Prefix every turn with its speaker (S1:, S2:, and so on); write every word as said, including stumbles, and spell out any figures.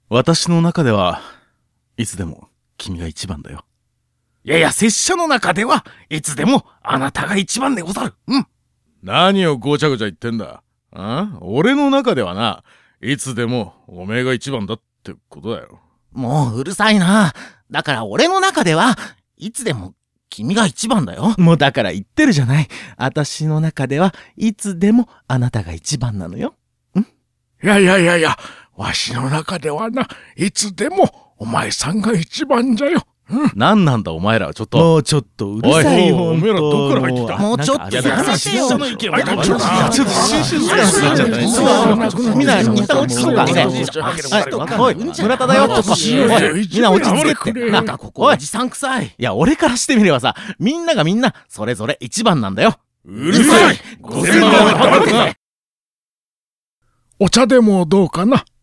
S1: 私の中ではいつでも君が一番だよ。
S2: いやいや、拙者の中ではいつでもあなたが一番でござる。うん。
S3: 何をごちゃごちゃ言ってんだ。あ？俺の中ではな、いつでもおめえが一番だってことだよ。
S2: もううるさいな。だから俺の中ではいつでも君が一番だよ。
S1: もうだから言ってるじゃない。私の中ではいつでもあなたが一番なのよ。ん？
S4: いやいやいやいや、わしの中ではな、いつでもお前さんが一番じゃよ。
S1: うん、何なんだお前らはちょっと。
S3: もうちょっとうるさいよ。
S4: おめえらどっから入ってきた？
S2: もうちょっとやめてよ。
S4: の意見は
S2: ちょっとちょっとシュシュする。みんな一旦落ち着こうかね。おい村田だよ。おいみんな落ち着けって。なんかここおじさんくさい。
S1: いや俺からしてみればさ、みんながみんなそれぞれ一番なんだよ。
S4: うるさい。ごせんまんはお茶でもどうかな。